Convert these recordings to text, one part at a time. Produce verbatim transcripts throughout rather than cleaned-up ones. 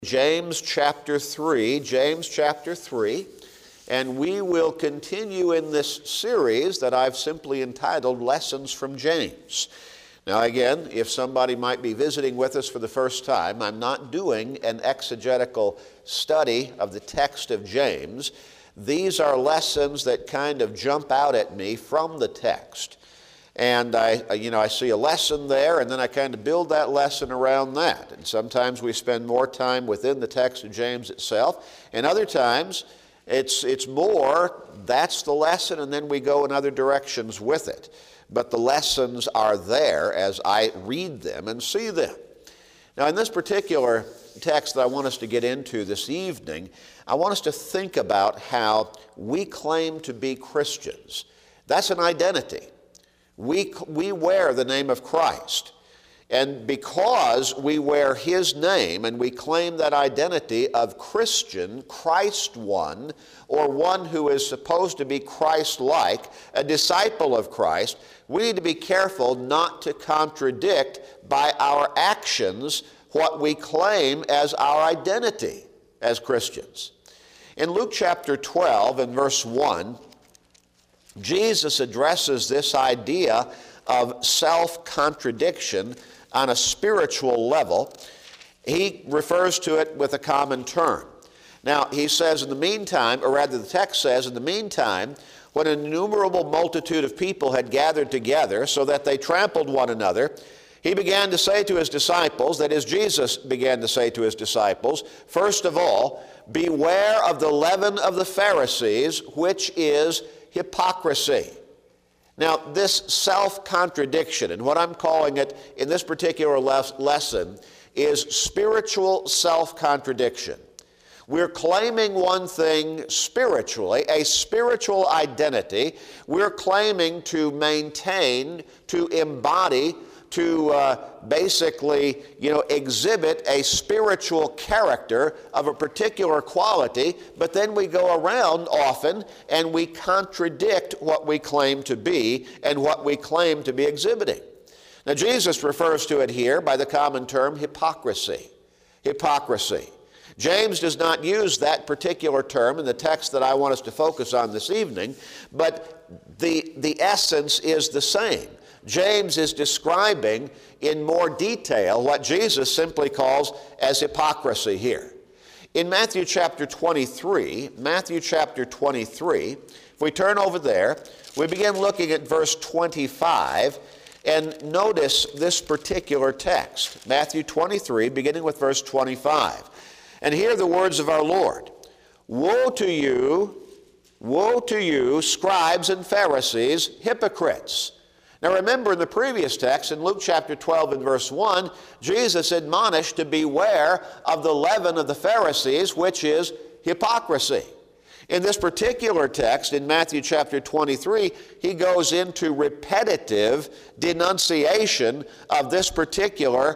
James chapter three, James chapter three, and we will continue in this series that I've simply entitled Lessons from James. Now again, if somebody might be visiting with us for the first time, I'm not doing an exegetical study of the text of James. These are lessons that kind of jump out at me from the text. And I, you know, I see a lesson there, and then I kind of build that lesson around that. And sometimes we spend more time within the text of James itself, and other times it's it's more, that's the lesson, and then we go in other directions with it. But the lessons are there as I read them and see them. Now, in this particular text that I want us to get into this evening, I want us to think about how we claim to be Christians. That's an identity. We, we wear the name of Christ, and because we wear His name and we claim that identity of Christian, Christ one, or one who is supposed to be Christ-like, a disciple of Christ, we need to be careful not to contradict by our actions what we claim as our identity as Christians. In Luke chapter twelve and verse one, Jesus addresses this idea of self-contradiction on a spiritual level. He refers to it with a common term. Now, he says in the meantime, or rather the text says, in the meantime, when an innumerable multitude of people had gathered together so that they trampled one another, he began to say to his disciples, that is, Jesus began to say to his disciples, first of all, beware of the leaven of the Pharisees, which is hypocrisy. Now, this self-contradiction, and what I'm calling it in this particular les- lesson, is spiritual self-contradiction. We're claiming one thing spiritually, a spiritual identity. We're claiming to maintain, to embody, to uh, basically, you know, exhibit a spiritual character of a particular quality, but then we go around often and we contradict what we claim to be and what we claim to be exhibiting. Now, Jesus refers to it here by the common term hypocrisy. Hypocrisy. James does not use that particular term in the text that I want us to focus on this evening, but the, the essence is the same. James is describing in more detail what Jesus simply calls as hypocrisy here. In Matthew chapter twenty-three, Matthew chapter twenty-three, if we turn over there, we begin looking at verse twenty-five, and notice this particular text. Matthew twenty-three, beginning with verse twenty-five. And hear the words of our Lord. Woe to you, woe to you, scribes and Pharisees, hypocrites! Now remember, in the previous text, in Luke chapter twelve and verse one, Jesus admonished to beware of the leaven of the Pharisees, which is hypocrisy. In this particular text, in Matthew chapter twenty-three, he goes into repetitive denunciation of this particular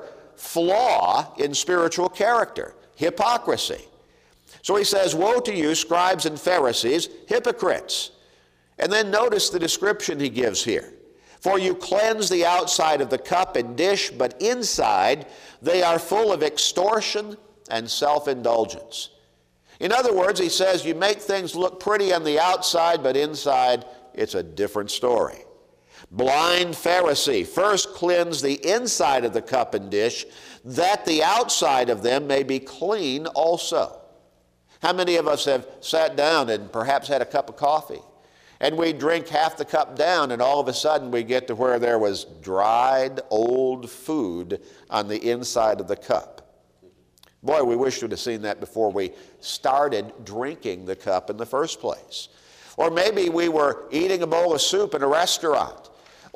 flaw in spiritual character, hypocrisy. So he says, woe to you, scribes and Pharisees, hypocrites. And then notice the description he gives here. For you cleanse the outside of the cup and dish, but inside they are full of extortion and self-indulgence. In other words, he says you make things look pretty on the outside, but inside it's a different story. Blind Pharisee, first cleanse the inside of the cup and dish, that the outside of them may be clean also. How many of us have sat down and perhaps had a cup of coffee? And we drink half the cup down, and all of a sudden we get to where there was dried, old food on the inside of the cup. Boy, we wish we'd have seen that before we started drinking the cup in the first place. Or maybe we were eating a bowl of soup in a restaurant,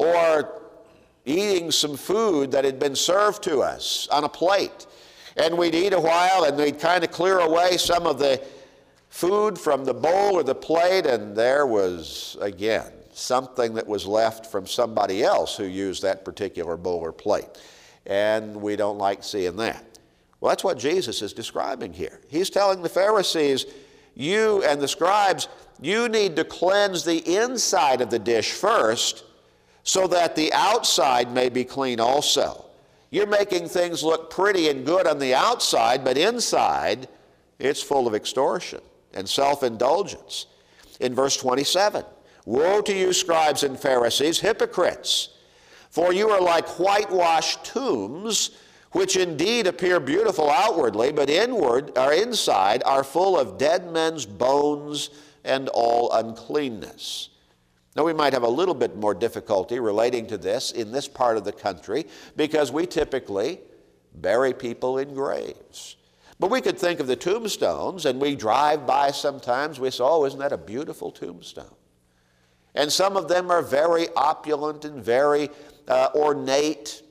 or eating some food that had been served to us on a plate. And we'd eat a while, and we'd kind of clear away some of the food from the bowl or the plate, and there was, again, something that was left from somebody else who used that particular bowl or plate. And we don't like seeing that. Well, that's what Jesus is describing here. He's telling the Pharisees, you and the scribes, you need to cleanse the inside of the dish first so that the outside may be clean also. You're making things look pretty and good on the outside, but inside, it's full of extortion and self-indulgence. In verse twenty-seven, woe to you, scribes and Pharisees, hypocrites! For you are like whitewashed tombs, which indeed appear beautiful outwardly, but inward or inside are full of dead men's bones and all uncleanness. Now, we might have a little bit more difficulty relating to this in this part of the country because we typically bury people in graves. But we could think of the tombstones, and we drive by sometimes, we say, oh, isn't that a beautiful tombstone? And some of them are very opulent and very uh, ornate,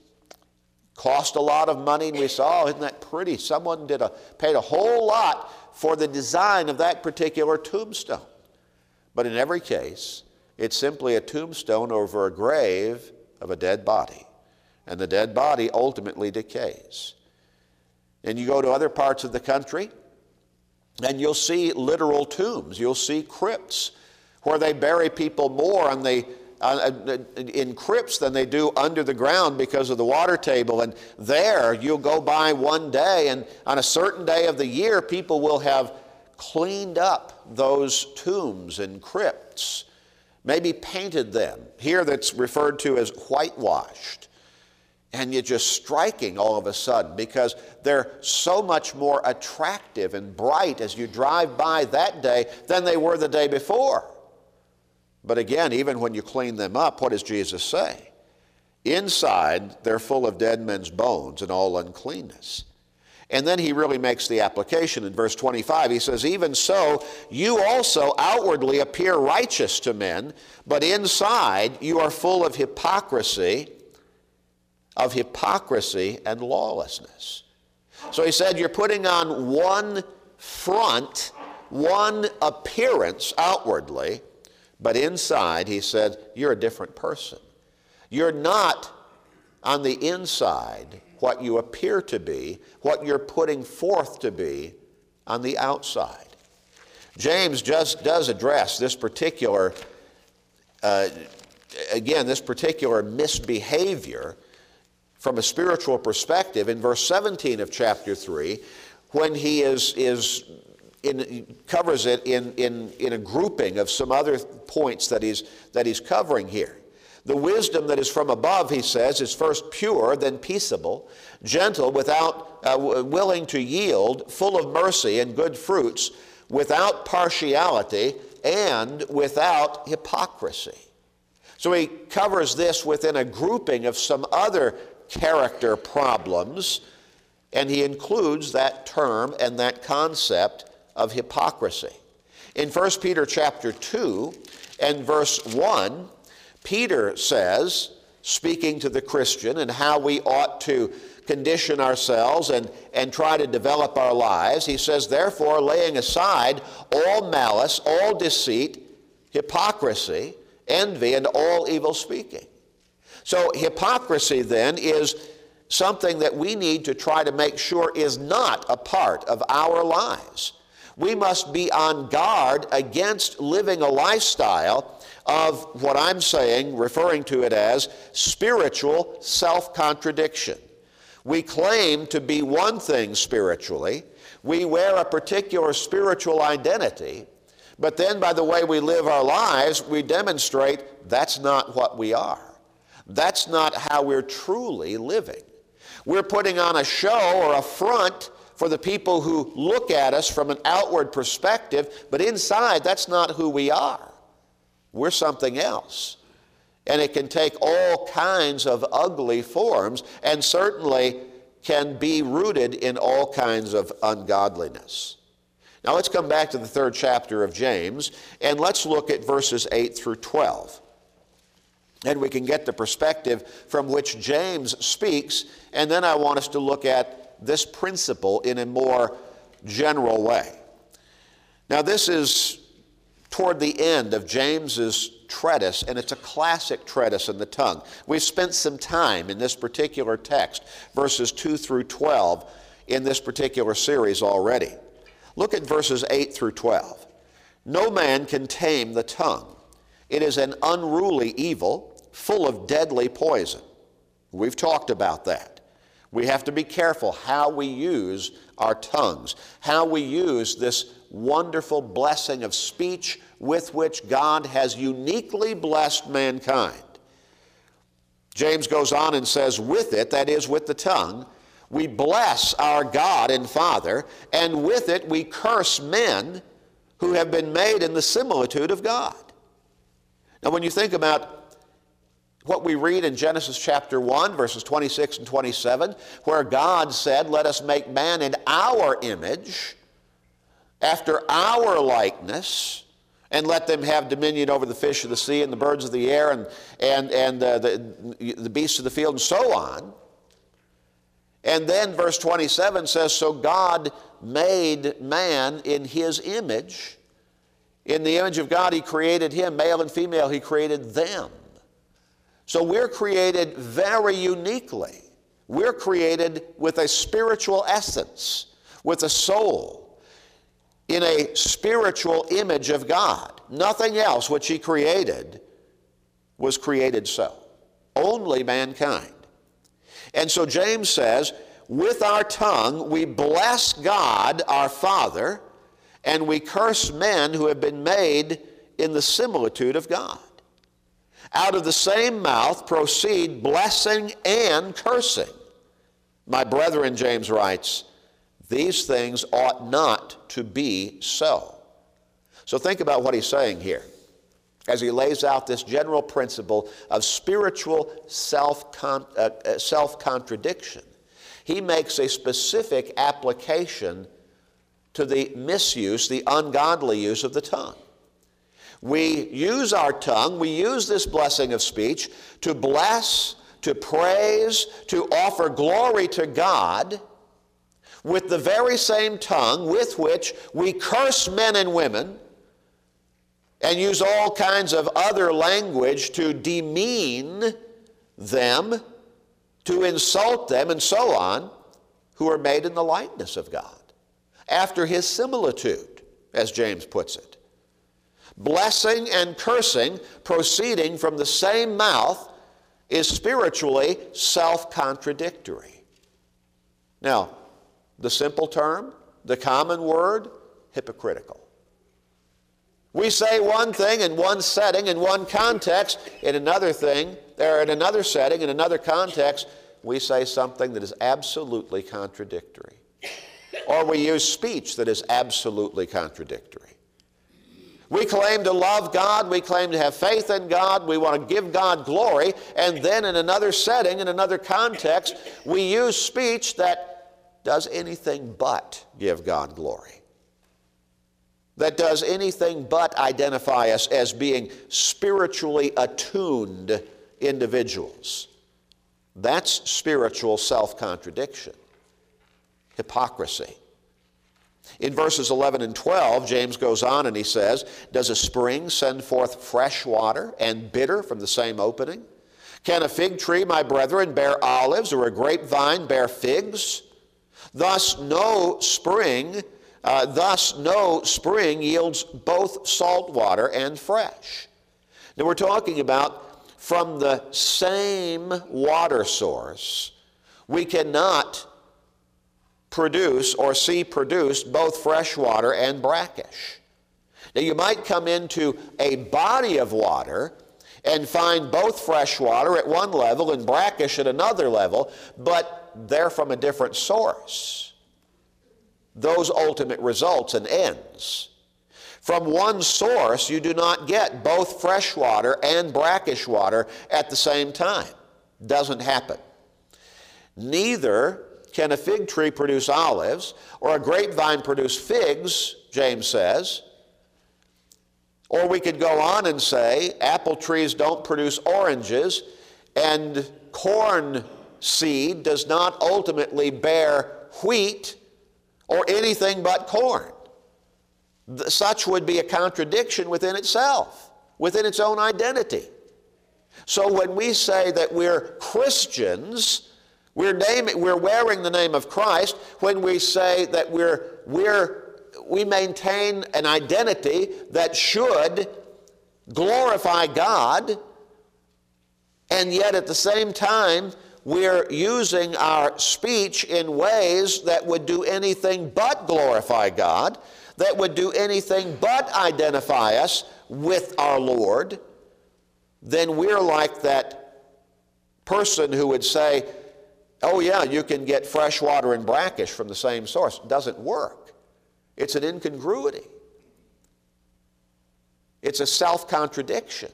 cost a lot of money, and we say, oh, isn't that pretty? Someone did a, paid a whole lot for the design of that particular tombstone. But in every case, it's simply a tombstone over a grave of a dead body, and the dead body ultimately decays. And you go to other parts of the country, and you'll see literal tombs. You'll see crypts where they bury people more on the, uh, in crypts than they do under the ground because of the water table. And there you'll go by one day, and on a certain day of the year, people will have cleaned up those tombs and crypts, maybe painted them. Here that's referred to as whitewashed. And you're just striking all of a sudden because they're so much more attractive and bright as you drive by that day than they were the day before. But again, even when you clean them up, what does Jesus say? Inside, they're full of dead men's bones and all uncleanness. And then he really makes the application in verse twenty-five. He says, even so, you also outwardly appear righteous to men, but inside you are full of hypocrisy of hypocrisy and lawlessness. So he said, you're putting on one front, one appearance outwardly, but inside, he said, you're a different person. You're not on the inside what you appear to be, what you're putting forth to be on the outside. James just does address this particular, uh, again, this particular misbehavior from a spiritual perspective in verse seventeen of chapter three, when he is, is in, covers it in, in, in a grouping of some other points that he's, that he's covering here. The wisdom that is from above, he says, is first pure, then peaceable, gentle, without uh, willing to yield, full of mercy and good fruits, without partiality, and without hypocrisy. So he covers this within a grouping of some other character problems, and he includes that term and that concept of hypocrisy. In First Peter chapter two and verse one, Peter says, speaking to the Christian and how we ought to condition ourselves and, and try to develop our lives, he says, therefore, laying aside all malice, all deceit, hypocrisy, envy, and all evil speaking. So hypocrisy then is something that we need to try to make sure is not a part of our lives. We must be on guard against living a lifestyle of what I'm saying, referring to it as spiritual self-contradiction. We claim to be one thing spiritually. We wear a particular spiritual identity, but then by the way we live our lives, we demonstrate that's not what we are. That's not how we're truly living. We're putting on a show or a front for the people who look at us from an outward perspective, but inside, that's not who we are. We're something else. And it can take all kinds of ugly forms and certainly can be rooted in all kinds of ungodliness. Now let's come back to the third chapter of James, and let's look at verses eight through twelve. And we can get the perspective from which James speaks, and then I want us to look at this principle in a more general way. Now this is toward the end of James's treatise, and it's a classic treatise in the tongue. We've spent some time in this particular text, verses two through twelve, in this particular series already. Look at verses eight through twelve. No man can tame the tongue. It is an unruly evil, full of deadly poison. We've talked about that. We have to be careful how we use our tongues, how we use this wonderful blessing of speech with which God has uniquely blessed mankind. James goes on and says, with it, that is, with the tongue, we bless our God and Father, and with it we curse men who have been made in the similitude of God. Now, when you think about what we read in Genesis chapter one, verses twenty-six and twenty-seven, where God said, let us make man in our image, after our likeness, and let them have dominion over the fish of the sea and the birds of the air and, and, and uh, the, the beasts of the field and so on. And then verse twenty-seven says, so God made man in his image. In the image of God he created him, male and female he created them. So we're created very uniquely. We're created with a spiritual essence, with a soul, in a spiritual image of God. Nothing else which he created was created so. Only mankind. And so James says, with our tongue we bless God our Father, and we curse men who have been made in the similitude of God. Out of the same mouth proceed blessing and cursing. My brethren, James writes, these things ought not to be so. So think about what he's saying here as he lays out this general principle of spiritual self-con- uh, self-contradiction. He makes a specific application to the misuse, the ungodly use of the tongue. We use our tongue, we use this blessing of speech to bless, to praise, to offer glory to God with the very same tongue with which we curse men and women and use all kinds of other language to demean them, to insult them, and so on, who are made in the likeness of God, after his similitude, as James puts it. Blessing and cursing proceeding from the same mouth is spiritually self-contradictory. Now, the simple term, the common word, hypocritical. We say one thing in one setting, in one context, in another thing, or in another setting, in another context, we say something that is absolutely contradictory. Or we use speech that is absolutely contradictory. We claim to love God, we claim to have faith in God, we want to give God glory, and then in another setting, in another context, we use speech that does anything but give God glory. That does anything but identify us as being spiritually attuned individuals. That's spiritual self-contradiction, hypocrisy. In verses eleven and twelve, James goes on and he says, does a spring send forth fresh water and bitter from the same opening? Can a fig tree, my brethren, bear olives, or a grapevine bear figs? Thus no spring, uh, thus no spring yields both salt water and fresh. Now we're talking about from the same water source, we cannot produce or see produced both fresh water and brackish. Now you might come into a body of water and find both fresh water at one level and brackish at another level, but they're from a different source. Those ultimate results and ends. From one source you do not get both fresh water and brackish water at the same time. Doesn't happen. Neither can a fig tree produce olives, or a grapevine produce figs, James says. Or we could go on and say apple trees don't produce oranges, and corn seed does not ultimately bear wheat or anything but corn. Such would be a contradiction within itself, within its own identity. So when we say that we're Christians, We're, naming, we're wearing the name of Christ when we say that we're, we're, we maintain an identity that should glorify God, and yet at the same time we're using our speech in ways that would do anything but glorify God, that would do anything but identify us with our Lord, then we're like that person who would say, oh yeah, you can get fresh water and brackish from the same source. It doesn't work. It's an incongruity. It's a self-contradiction.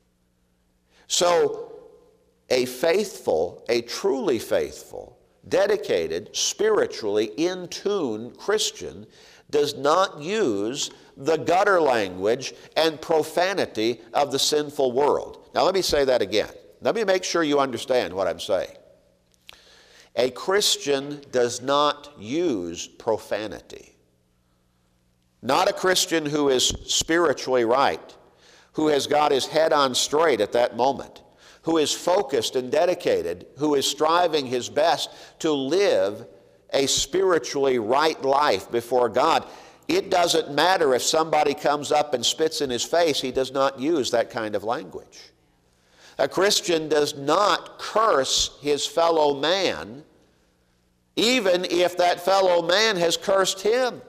So a faithful, a truly faithful, dedicated, spiritually in tune Christian does not use the gutter language and profanity of the sinful world. Now let me say that again. Let me make sure you understand what I'm saying. A Christian does not use profanity. Not a Christian who is spiritually right, who has got his head on straight at that moment, who is focused and dedicated, who is striving his best to live a spiritually right life before God. It doesn't matter if somebody comes up and spits in his face, he does not use that kind of language. A Christian does not curse his fellow man, even if that fellow man has cursed him.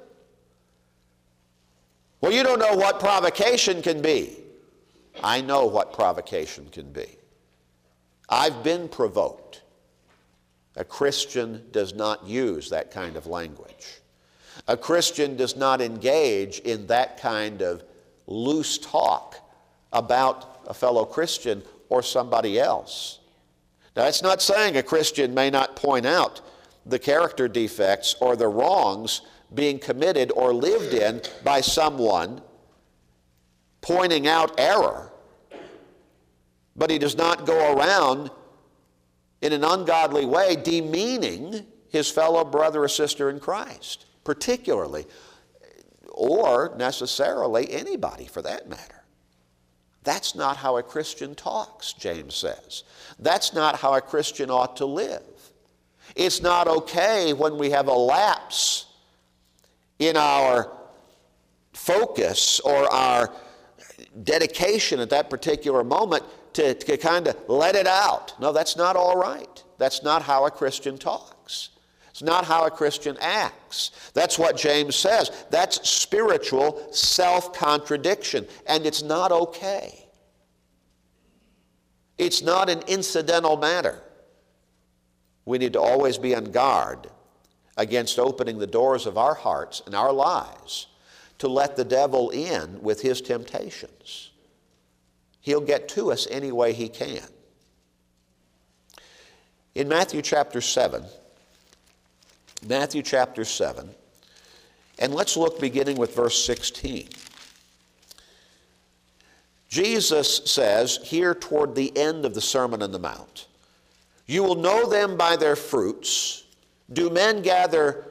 Well, you don't know what provocation can be. I know what provocation can be. I've been provoked. A Christian does not use that kind of language. A Christian does not engage in that kind of loose talk about a fellow Christian or somebody else. Now, that's not saying a Christian may not point out the character defects or the wrongs being committed or lived in by someone, pointing out error, but he does not go around in an ungodly way demeaning his fellow brother or sister in Christ, particularly, or necessarily anybody for that matter. That's not how a Christian talks, James says. That's not how a Christian ought to live. It's not okay when we have a lapse in our focus or our dedication at that particular moment to, to kind of let it out. No, that's not all right. That's not how a Christian talks. It's not how a Christian acts. That's what James says. That's spiritual self-contradiction, and it's not okay. It's not an incidental matter. We need to always be on guard against opening the doors of our hearts and our lives to let the devil in with his temptations. He'll get to us any way he can. In Matthew chapter seven, Matthew chapter seven, and let's look beginning with verse sixteen. Jesus says here toward the end of the Sermon on the Mount, "You will know them by their fruits. Do men gather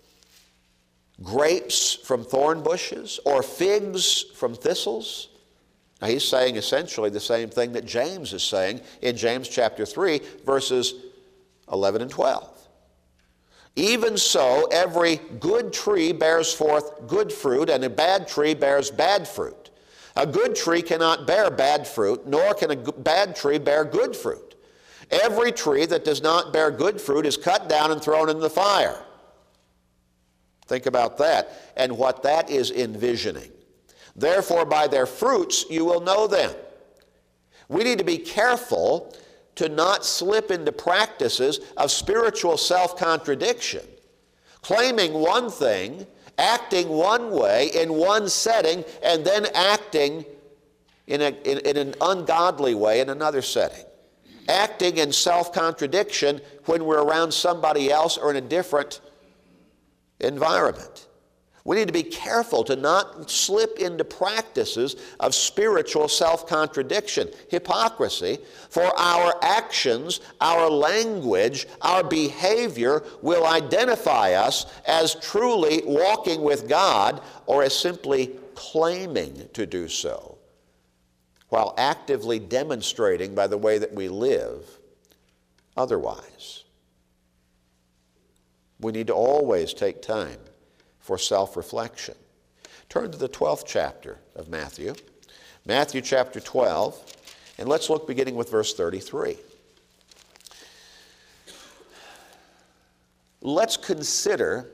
grapes from thorn bushes or figs from thistles?" Now he's saying essentially the same thing that James is saying in James chapter three, verses eleven and twelve. "Even so, every good tree bears forth good fruit, and a bad tree bears bad fruit. A good tree cannot bear bad fruit, nor can a bad tree bear good fruit. Every tree that does not bear good fruit is cut down and thrown into the fire." Think about that and what that is envisioning. "Therefore, by their fruits you will know them." We need to be careful to not slip into practices of spiritual self-contradiction, claiming one thing, acting one way in one setting, and then acting in, a, in, in an ungodly way in another setting. Acting in self-contradiction when we're around somebody else or in a different environment. We need to be careful to not slip into practices of spiritual self-contradiction, hypocrisy, for our actions, our language, our behavior will identify us as truly walking with God or as simply claiming to do so, while actively demonstrating by the way that we live otherwise. We need to always take time for self-reflection. Turn to the twelfth chapter of Matthew, Matthew chapter twelve, and let's look beginning with verse thirty-three. let's consider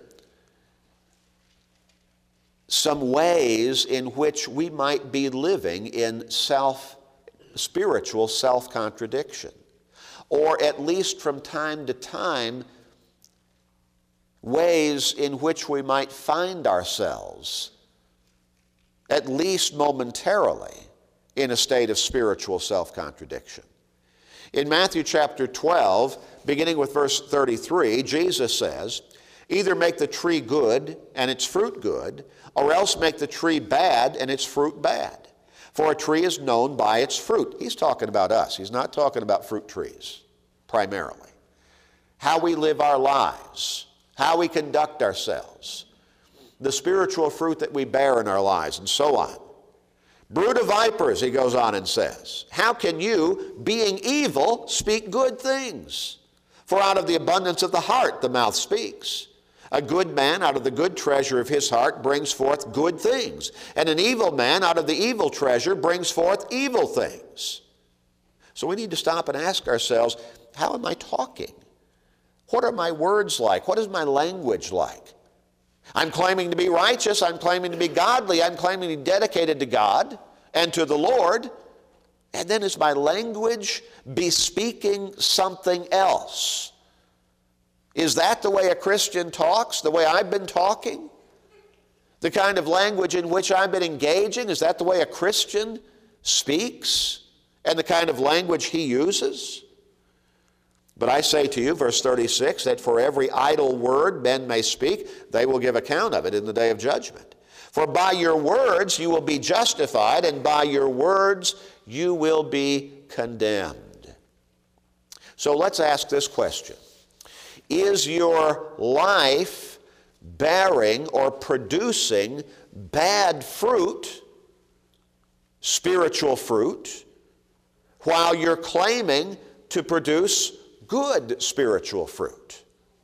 some ways in which we might be living in self, spiritual self-contradiction, or at least from time to time, ways in which we might find ourselves, at least momentarily, in a state of spiritual self-contradiction. In Matthew chapter twelve, beginning with verse thirty-three, Jesus says, "Either make the tree good and its fruit good, or else make the tree bad and its fruit bad. For a tree is known by its fruit." He's talking about us. He's not talking about fruit trees, primarily. How we live our lives, how we conduct ourselves, the spiritual fruit that we bear in our lives, and so on. "Brood of vipers," he goes on and says, "how can you, being evil, speak good things? For out of the abundance of the heart the mouth speaks. A good man out of the good treasure of his heart brings forth good things, and an evil man out of the evil treasure brings forth evil things." So we need to stop and ask ourselves, how am I talking? What are my words like? What is my language like? I'm claiming to be righteous. I'm claiming to be godly. I'm claiming to be dedicated to God and to the Lord. And then is my language bespeaking something else? Is that the way a Christian talks, the way I've been talking? The kind of language in which I've been engaging, is that the way a Christian speaks? And the kind of language he uses? "But I say to you," verse thirty-six, "that for every idle word men may speak, they will give account of it in the day of judgment. For by your words you will be justified, and by your words you will be condemned." So let's ask this question. Is your life bearing or producing bad fruit, spiritual fruit, while you're claiming to produce good spiritual fruit?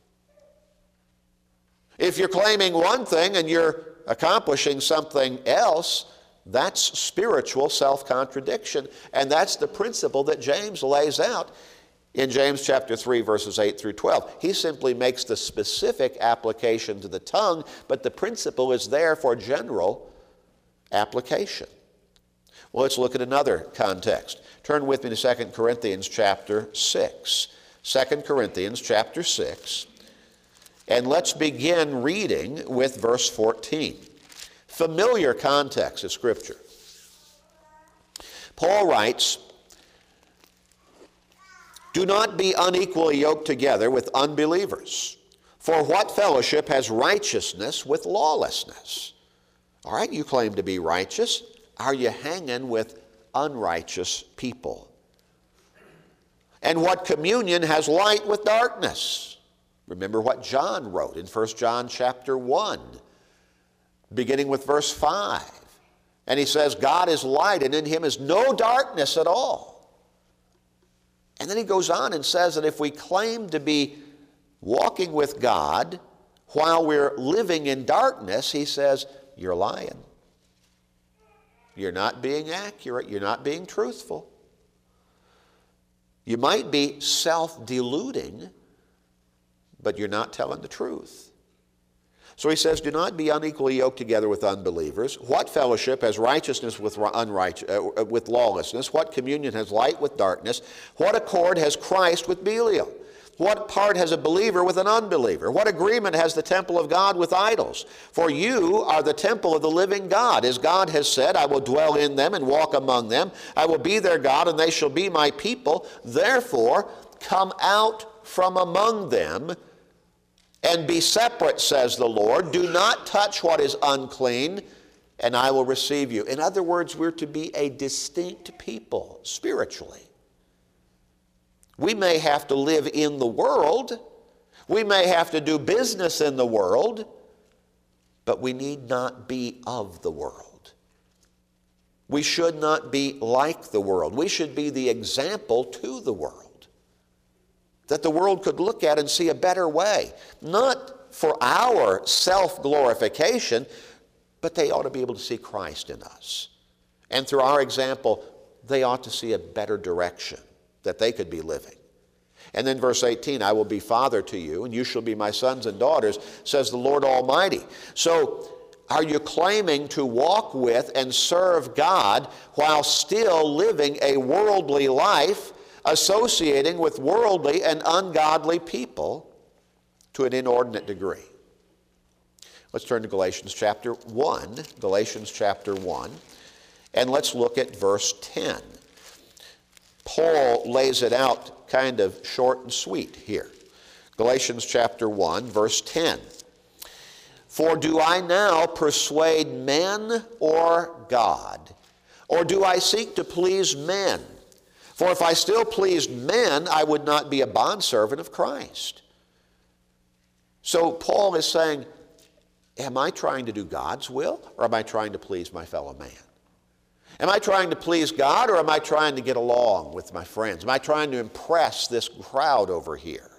If you're claiming one thing and you're accomplishing something else, that's spiritual self-contradiction. And that's the principle that James lays out in James chapter three, verses eight through twelve. He simply makes the specific application to the tongue, but the principle is there for general application. Well, let's look at another context. Turn with me to Second Corinthians chapter six. Second Corinthians chapter six. And let's begin reading with verse fourteen. Familiar context of Scripture. Paul writes, "Do not be unequally yoked together with unbelievers. For what fellowship has righteousness with lawlessness?" All right, you claim to be righteous. Are you hanging with unrighteous people? "And what communion has light with darkness?" Remember what John wrote in First John chapter one, beginning with verse five. And he says, "God is light, and in him is no darkness at all." And then he goes on and says that if we claim to be walking with God while we're living in darkness, he says, you're lying. You're not being accurate. You're not being truthful. You might be self-deluding, but you're not telling the truth. So he says, "Do not be unequally yoked together with unbelievers. What fellowship has righteousness with, unright- uh, with lawlessness? What communion has light with darkness? What accord has Christ with Belial? What part has a believer with an unbeliever? What agreement has the temple of God with idols? For you are the temple of the living God. As God has said, I will dwell in them and walk among them. I will be their God, and they shall be my people. Therefore, come out from among them and be separate, says the Lord. Do not touch what is unclean, and I will receive you." In other words, we're to be a distinct people spiritually. We may have to live in the world. We may have to do business in the world, but we need not be of the world. We should not be like the world. We should be the example to the world, that the world could look at and see a better way. Not for our self-glorification, but they ought to be able to see Christ in us. And through our example, they ought to see a better direction that they could be living. And then verse eighteen, I will be father to you, and you shall be my sons and daughters, says the Lord Almighty. So are you claiming to walk with and serve God while still living a worldly life, associating with worldly and ungodly people to an inordinate degree? Let's turn to Galatians chapter one, Galatians chapter one, and let's look at verse ten. Paul lays it out kind of short and sweet here. Galatians chapter one, verse ten. For do I now persuade men or God? Or do I seek to please men? For if I still pleased men, I would not be a bondservant of Christ. So Paul is saying, am I trying to do God's will, or am I trying to please my fellow man? Am I trying to please God, or am I trying to get along with my friends? Am I trying to impress this crowd over here?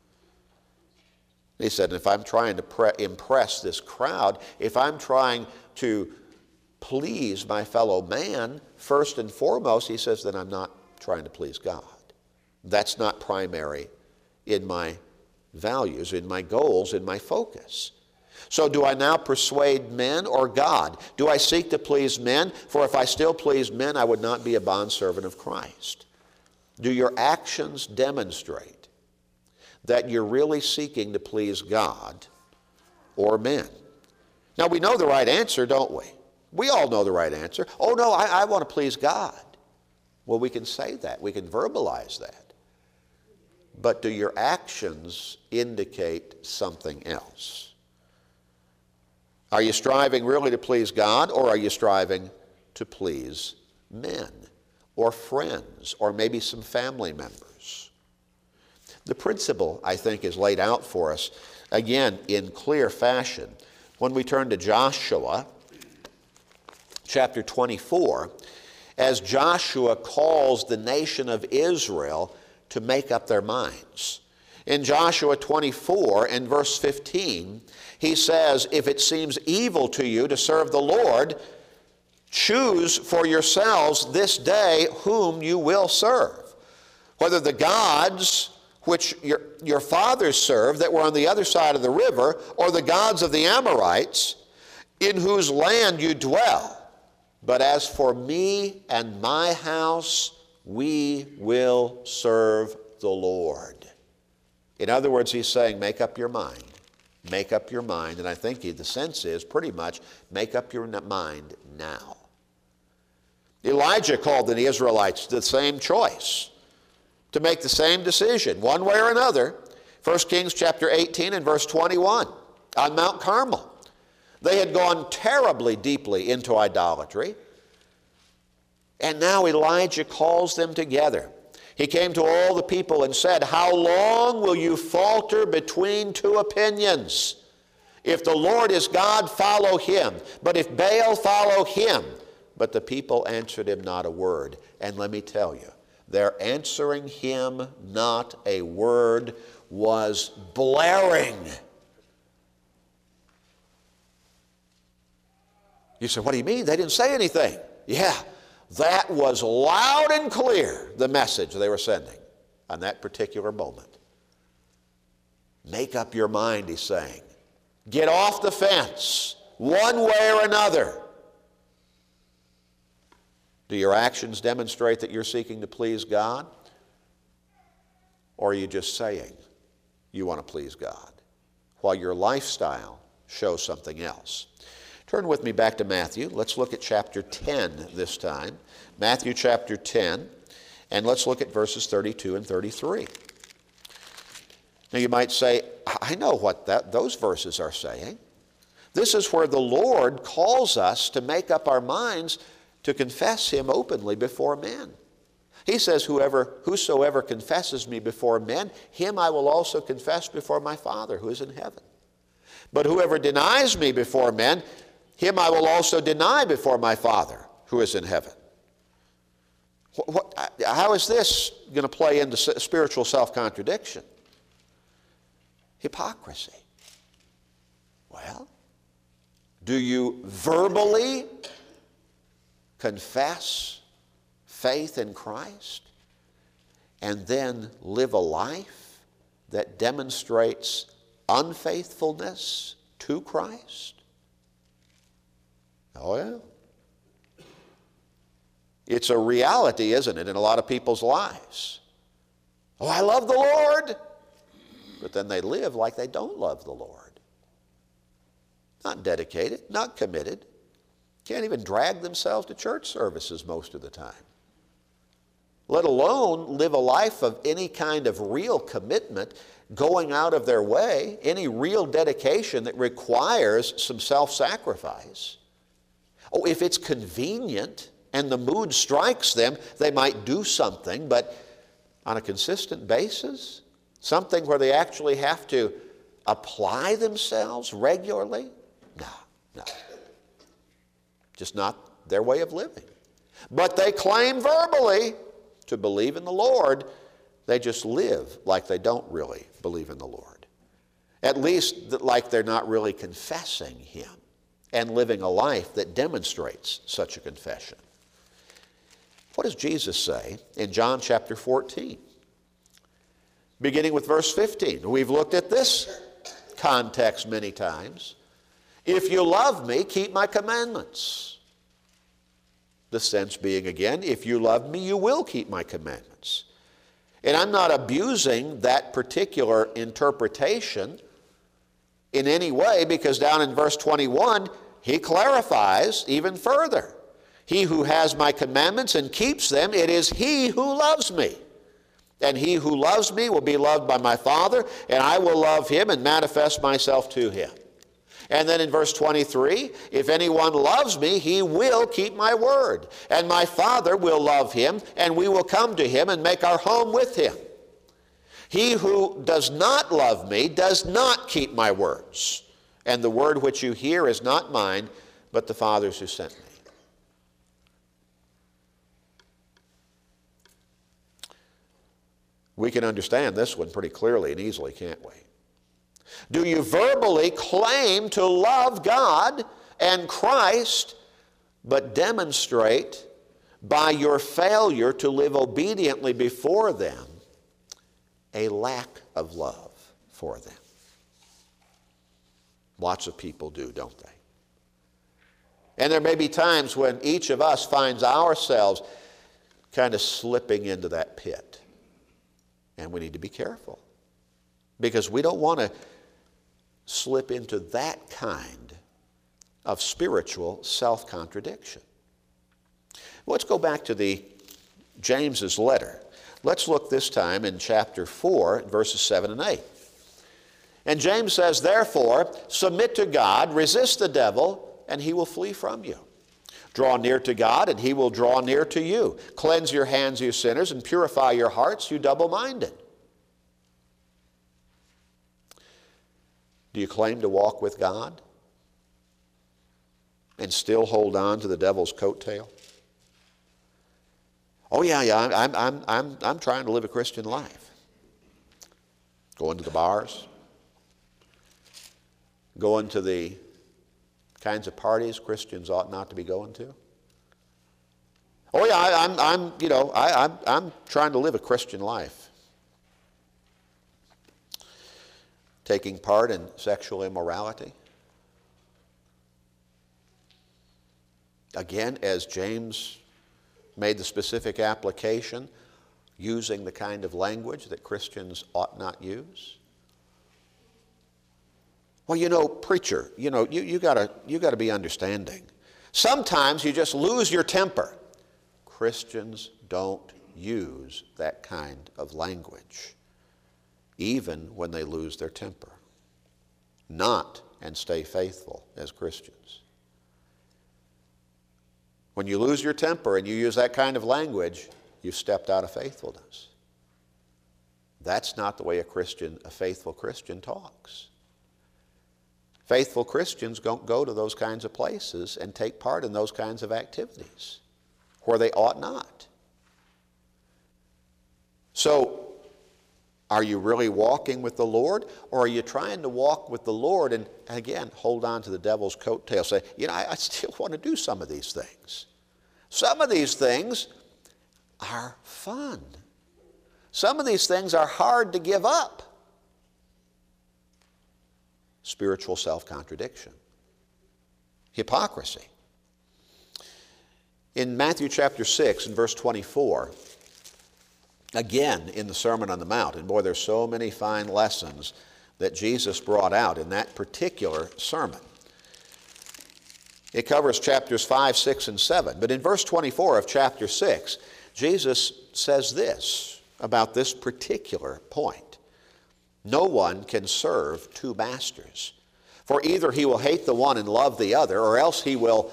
He said, if I'm trying to pre- impress this crowd, if I'm trying to please my fellow man, first and foremost, he says, then I'm not trying to please God. That's not primary in my values, in my goals, in my focus. So do I now persuade men or God? Do I seek to please men? For if I still pleased men, I would not be a bondservant of Christ. Do your actions demonstrate that you're really seeking to please God or men? Now, we know the right answer, don't we? We all know the right answer. Oh, no, I, I want to please God. Well, we can say that. We can verbalize that. But do your actions indicate something else? Are you striving really to please God, or are you striving to please men or friends or maybe some family members? The principle, I think, is laid out for us, again, in clear fashion. When we turn to Joshua, chapter twenty-four, as Joshua calls the nation of Israel to make up their minds. In Joshua twenty-four and verse fifteen, he says, if it seems evil to you to serve the Lord, choose for yourselves this day whom you will serve, whether the gods which your, your fathers served that were on the other side of the river, or the gods of the Amorites, in whose land you dwell. But as for me and my house, we will serve the Lord. In other words, he's saying, make up your mind. Make up your mind. And I think the sense is pretty much, make up your mind now. Elijah called the Israelites to the same choice, to make the same decision, one way or another. First Kings chapter eighteen and verse twenty-one, on Mount Carmel. They had gone terribly deeply into idolatry, and now Elijah calls them together. He came to all the people and said, how long will you falter between two opinions? If the Lord is God, follow him. But if Baal, follow him. But the people answered him not a word. And let me tell you, their answering him not a word was blaring. You say, what do you mean? They didn't say anything. Yeah. That was loud and clear, the message they were sending on that particular moment. Make up your mind, he's saying. Get off the fence, one way or another. Do your actions demonstrate that you're seeking to please God? Or are you just saying you want to please God, while your lifestyle shows something else? Turn with me back to Matthew. Let's look at chapter ten this time. Matthew chapter ten, and let's look at verses thirty-two and thirty-three. Now you might say, I know what that, those verses are saying. This is where the Lord calls us to make up our minds to confess him openly before men. He says, Whoever, whosoever confesses me before men, him I will also confess before my Father who is in heaven. But whoever denies me before men, him I will also deny before my Father who is in heaven. What, what, how is this going to play into spiritual self-contradiction? Hypocrisy. Well, do you verbally confess faith in Christ? and then live a life that demonstrates unfaithfulness to Christ? Oh, yeah. It's a reality, isn't it, in a lot of people's lives. Oh, I love the Lord. But then they live like they don't love the Lord. Not dedicated, not committed. Can't even drag themselves to church services most of the time. Let alone live a life of any kind of real commitment, going out of their way, any real dedication that requires some self-sacrifice. Oh, if it's convenient and the mood strikes them, they might do something, but on a consistent basis, something where they actually have to apply themselves regularly? No, no. Just not their way of living. But they claim verbally to believe in the Lord. They just live like they don't really believe in the Lord. At least like they're not really confessing Him and living a life that demonstrates such a confession. What does Jesus say in John chapter fourteen? Beginning with verse fifteen. We've looked at this context many times. If you love me, keep my commandments. The sense being again, if you love me, you will keep my commandments. And I'm not abusing that particular interpretation in any way, because down in verse twenty-one, he clarifies even further. He who has my commandments and keeps them, it is he who loves me. And he who loves me will be loved by my Father, and I will love him and manifest myself to him. And then in verse twenty-three, if anyone loves me, he will keep my word. And my Father will love him, and we will come to him and make our home with him. He who does not love me does not keep my words. And the word which you hear is not mine, but the Father's who sent me. We can understand this one pretty clearly and easily, can't we? Do you verbally claim to love God and Christ, but demonstrate by your failure to live obediently before them a lack of love for them? Lots of people do, don't they? And there may be times when each of us finds ourselves kind of slipping into that pit. And we need to be careful, because we don't want to slip into that kind of spiritual self-contradiction. Let's go back to the James's letter. Let's look this time in chapter four, verses seven and eight. And James says, therefore, submit to God, resist the devil, and he will flee from you. Draw near to God, and he will draw near to you. Cleanse your hands, you sinners, and purify your hearts, you double-minded. Do you claim to walk with God and still hold on to the devil's coattail? Oh, yeah, yeah, I'm, I'm, I'm, I'm trying to live a Christian life. Going to the bars, going to the kinds of parties Christians ought not to be going to. Oh yeah, I, I'm, I'm, you know, I, I'm, I'm trying to live a Christian life. Taking part in sexual immorality. Again, as James made the specific application, using the kind of language that Christians ought not use. Well, you know, preacher, you know, you, you gotta, you gotta be understanding. Sometimes you just lose your temper. Christians don't use that kind of language, even when they lose their temper. Not and stay faithful as Christians. When you lose your temper and you use that kind of language, you've stepped out of faithfulness. That's not the way a Christian, a faithful Christian talks. Faithful Christians don't go to those kinds of places and take part in those kinds of activities where they ought not. So, are you really walking with the Lord, or are you trying to walk with the Lord and, again, hold on to the devil's coattail, say, you know, I, I still want to do some of these things. Some of these things are fun. Some of these things are hard to give up. Spiritual self-contradiction. Hypocrisy. In Matthew chapter six and verse twenty-four, again in the Sermon on the Mount, and boy, there's so many fine lessons that Jesus brought out in that particular sermon. It covers chapters five, six, and seven. But in verse twenty-four of chapter six, Jesus says this about this particular point. No one can serve two masters, for either he will hate the one and love the other, or else he will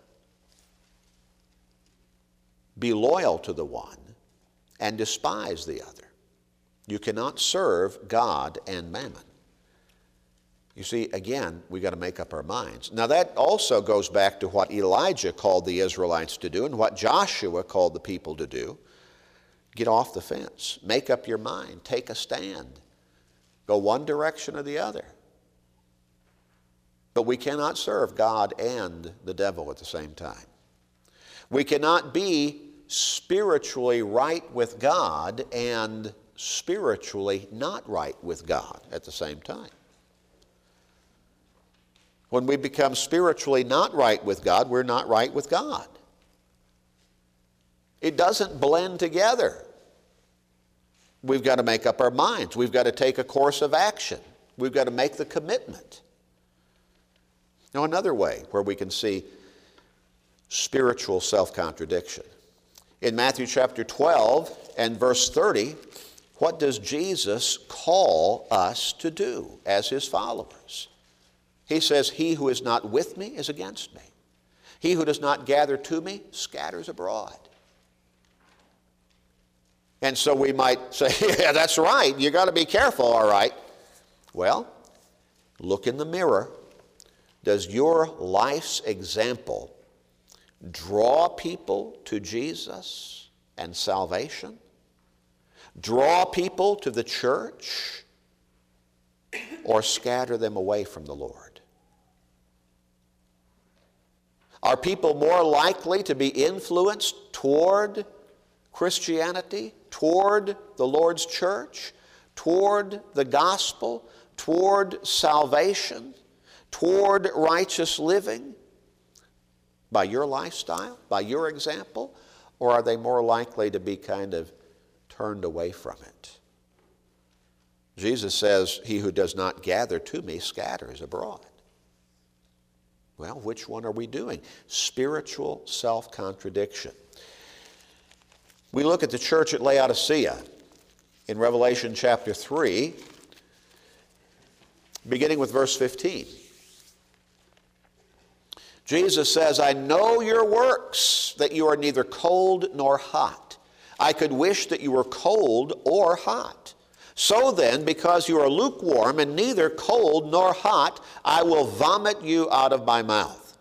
be loyal to the one and despise the other. You cannot serve God and mammon. You see, again, we got to make up our minds. Now that also goes back to what Elijah called the Israelites to do and what Joshua called the people to do. Get off the fence. Make up your mind. Take a stand. Go one direction or the other. But we cannot serve God and the devil at the same time. We cannot be spiritually right with God and spiritually not right with God at the same time. When we become spiritually not right with God, we're not right with God. It doesn't blend together. We've got to make up our minds. We've got to take a course of action. We've got to make the commitment. Now, another way where we can see spiritual self-contradiction. In Matthew chapter twelve and verse thirty, what does Jesus call us to do as his followers? He says, he who is not with me is against me. He who does not gather to me scatters abroad. And so we might say, yeah, that's right. You got to be careful, all right. Well, look in the mirror. Does your life's example draw people to Jesus and salvation? Draw people to the church? Or scatter them away from the Lord? Are people more likely to be influenced toward Christianity, toward the Lord's church, toward the gospel, toward salvation, toward righteous living by your lifestyle, by your example, or are they more likely to be kind of turned away from it? Jesus says, he who does not gather to me scatters abroad. Well, which one are we doing? Spiritual self-contradiction. We look at the church at Laodicea in Revelation chapter three, beginning with verse fifteen. Jesus says, I know your works, that you are neither cold nor hot. I could wish that you were cold or hot. So then, because you are lukewarm and neither cold nor hot, I will vomit you out of my mouth.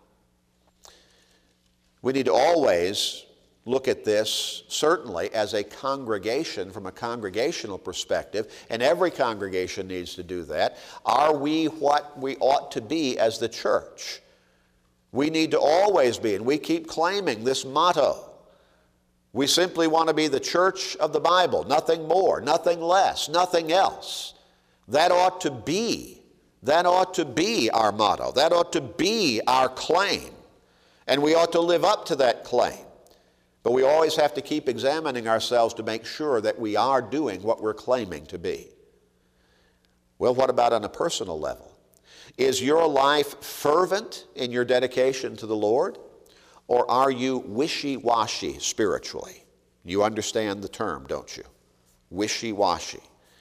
We need to always look at this, certainly, as a congregation, from a congregational perspective, and every congregation needs to do that. Are we what we ought to be as the church? We need to always be, and we keep claiming this motto. We simply want to be the church of the Bible, nothing more, nothing less, nothing else. That ought to be, that ought to be our motto. That ought to be our claim. And we ought to live up to that claim. But we always have to keep examining ourselves to make sure that we are doing what we're claiming to be. Well, what about on a personal level? Is your life fervent in your dedication to the Lord? Or are you wishy-washy spiritually? You understand the term, don't you? Wishy-washy.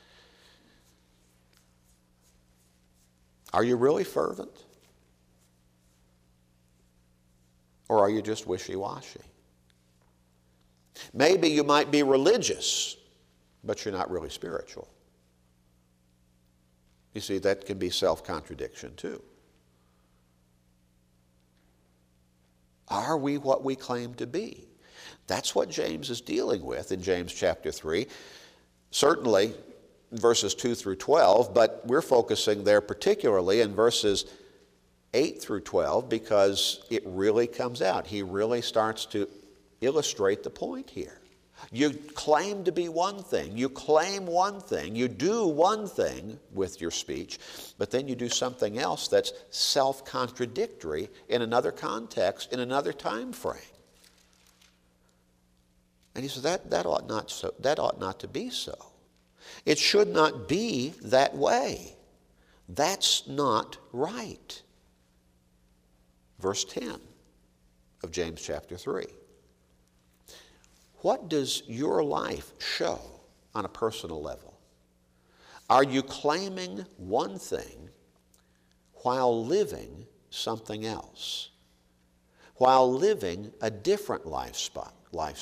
Are you really fervent? Or are you just wishy-washy? Maybe you might be religious, but you're not really spiritual. You see, that can be self-contradiction too. Are we what we claim to be? That's what James is dealing with in James chapter three. Certainly verses two through twelve, but we're focusing there particularly in verses eight through twelve because it really comes out. He really starts to illustrate the point here. You claim to be one thing. You claim one thing. You do one thing with your speech, but then you do something else that's self-contradictory in another context, in another time frame. And he says that, that, ought not so, that ought not to be so. It should not be that way. That's not right. Verse ten of James chapter three. What does your life show on a personal level? Are you claiming one thing while living something else? While living a different lifestyle?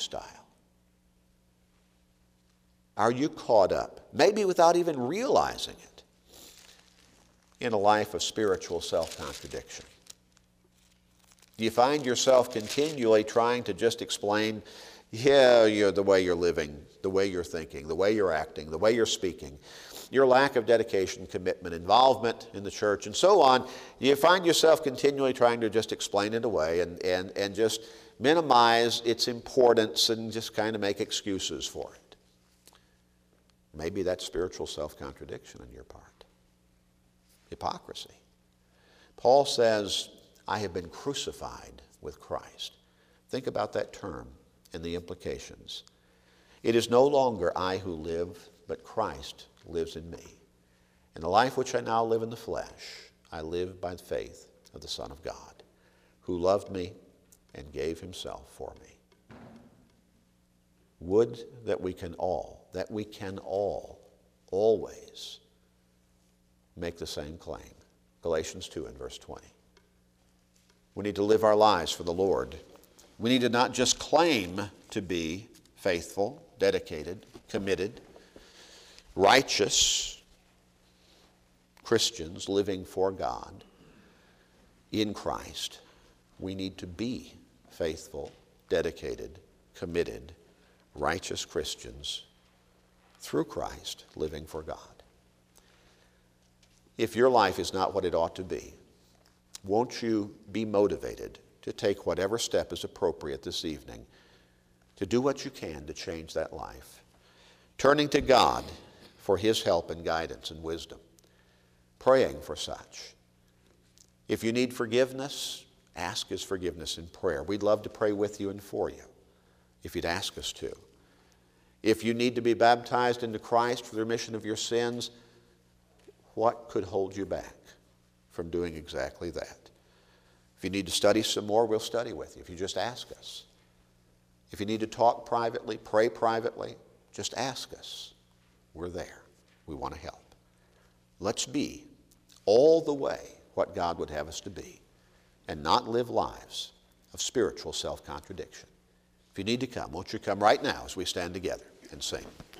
Are you caught up, maybe without even realizing it, in a life of spiritual self-contradiction? Do you find yourself continually trying to just explain, yeah, you're, the way you're living, the way you're thinking, the way you're acting, the way you're speaking, your lack of dedication, commitment, involvement in the church, and so on? You find yourself continually trying to just explain it away and, and, and just minimize its importance and just kind of make excuses for it. Maybe that's spiritual self-contradiction on your part. Hypocrisy. Paul says, I have been crucified with Christ. Think about that term and the implications. It is no longer I who live, but Christ lives in me. In the life which I now live in the flesh, I live by the faith of the Son of God, who loved me and gave himself for me. Would that we can all, that we can all, always make the same claim. Galatians two and verse twenty. We need to live our lives for the Lord. We need to not just claim to be faithful, dedicated, committed, righteous Christians living for God in Christ. We need to be faithful, dedicated, committed, righteous Christians through Christ living for God. If your life is not what it ought to be, won't you be motivated to take whatever step is appropriate this evening to do what you can to change that life, turning to God for his help and guidance and wisdom, praying for such. If you need forgiveness, ask his forgiveness in prayer. We'd love to pray with you and for you if you'd ask us to. If you need to be baptized into Christ for the remission of your sins, what could hold you back from doing exactly that? If you need to study some more, we'll study with you if you just ask us. If you need to talk privately, pray privately, just ask us. We're there. We want to help. Let's be all the way what God would have us to be and not live lives of spiritual self-contradiction. If you need to come, won't you come right now as we stand together and sing?